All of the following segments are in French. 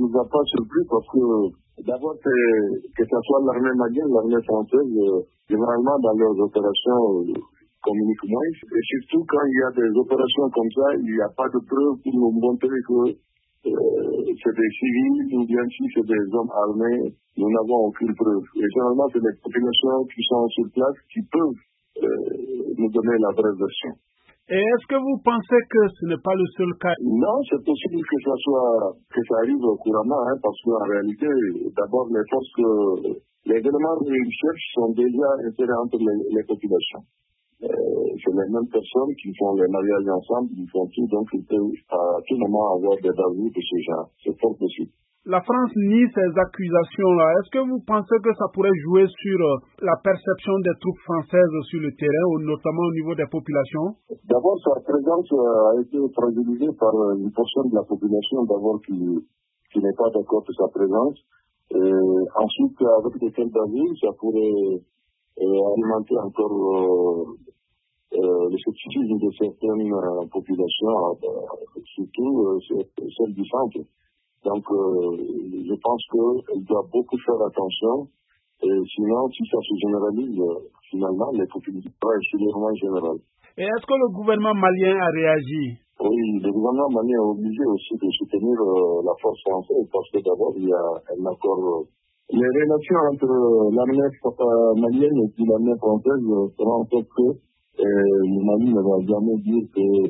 nous a pas surpris parce que d'abord, que ce soit l'armée malienne, l'armée française, généralement dans leurs opérations communiquent moins. Et surtout quand il y a des opérations comme ça, il n'y a pas de preuves pour nous montrer que c'est des civils ou bien si c'est des hommes armés, nous n'avons aucune preuve. Et généralement, c'est les populations qui sont sur place qui peuvent nous donner la vraie version. Et est-ce que vous pensez que ce n'est pas le seul cas? Non, c'est possible que ça arrive couramment, parce qu'en réalité, d'abord, les éléments de recherche sont déjà insérés entre les populations. C'est les mêmes personnes qui font les mariages ensemble, ils font tout, donc ils peuvent à tout moment avoir des avis de ce genre. C'est fort possible. La France nie ces accusations-là. Est-ce que vous pensez que ça pourrait jouer sur la perception des troupes françaises sur le terrain, notamment au niveau des populations? D'abord, sa présence a été fragilisée par une portion de la population, d'abord qui n'est pas d'accord de sa présence. Et ensuite, avec des tels avis, ça pourrait alimenter encore le scepticisme de certaines populations, surtout celles du centre. Donc, je pense qu'elle doit beaucoup faire attention. Et sinon, si ça se généralise, finalement, les populations seront moins générales. Et est-ce que le gouvernement malien a réagi? Oui, le gouvernement malien est obligé aussi de soutenir la force française parce que d'abord, il y a un accord. Les relations entre l'armée malienne et puis l'armée française seront en fait que le Mali ne va jamais dire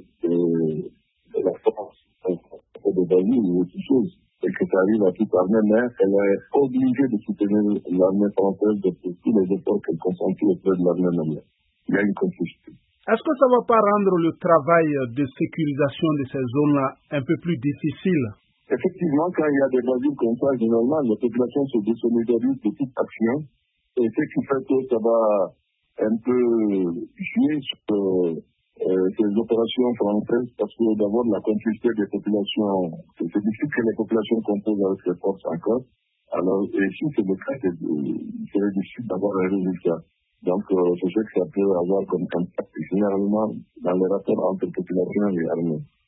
que la France fait des avis ou autre chose. Et que ça arrive à toute armée, mais elle est obligée de soutenir l'armée française de tous les efforts qu'elle consentit auprès de l'armée malienne. Il y a une complicité. Est-ce que ça ne va pas rendre le travail de sécurisation de ces zones-là un peu plus difficile? Effectivement, quand il y a des basiles comme ça, généralement, les populations se désolidarisent de toute action. Et ce qui fait que ça va un peu jouer sur ces opérations françaises, parce que d'abord la complicité des populations, c'est difficile que les populations composent avec les forces encore. Alors, et si c'est le cas, il serait difficile d'avoir un résultat. Donc, c'est ce que ça peut avoir comme impact généralement dans les rapports entre population et armée.